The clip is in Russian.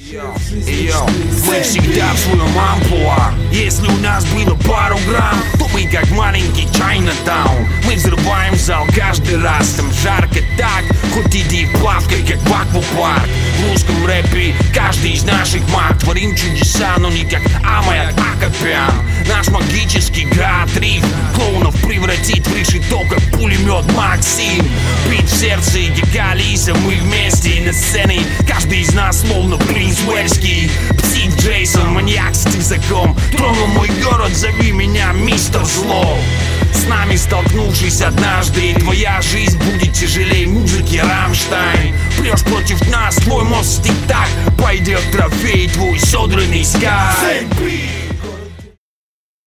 Мы всегда в своем амплуа. Если у нас было пару грамм, то мы как маленький Чайнатаун. Мы взрываем зал каждый раз, там жарко так, хоть иди плавкой, как в аквапарк. В русском рэпе каждый из наших марк творим чудеса, но не как Амая Акопян. Наш магический град риф клоунов превратит в решето, как пулемет Максим. Бит в сердце, Гегалиса, мы вместе на сцене. Каждый из нас словно принц Уэльский. Псих Джейсон, маньяк с тесаком. Тронул мой город, зови меня мистер Зло. С нами столкнувшись однажды, твоя жизнь будет тяжелее музыки Рамштайн. Прешь против нас, твой мост так, пойдет трофей, твой содранный скай.